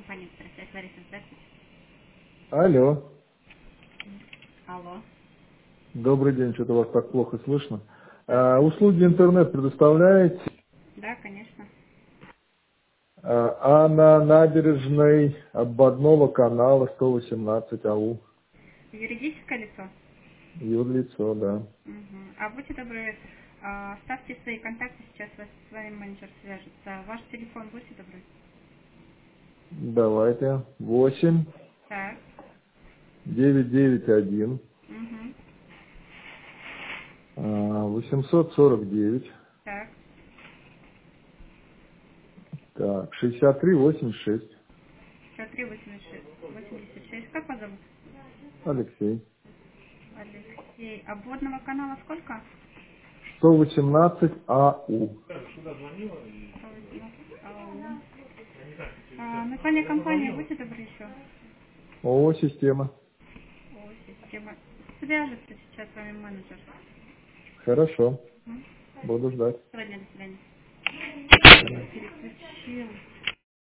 компания «Экстрасвязь». Лариса, здравствуйте. Алло. Алло. Добрый день, что-то вас так плохо слышно. Добрый день. Услуги интернет предоставляете, Да, конечно. а на набережной обводного канала 118 АУ. Юридическое лицо? Юрлицо, да. Угу. А будьте добры, ставьте свои контакты, сейчас с вами менеджер свяжется. Ваш телефон, будьте добры. Давайте. 8 Так. 991 Угу. 849 Так. так, 6386. 8386. Как вас зовут? Алексей. Алексей. Обводного канала сколько? 118 АУ. 118. Ау. Название компании, будьте добры еще. ООО «Система». О, система. Свяжется сейчас с вами менеджер. Хорошо. Мгм. Буду ждать. Сегодня, до свидания. До свидания. Переключил.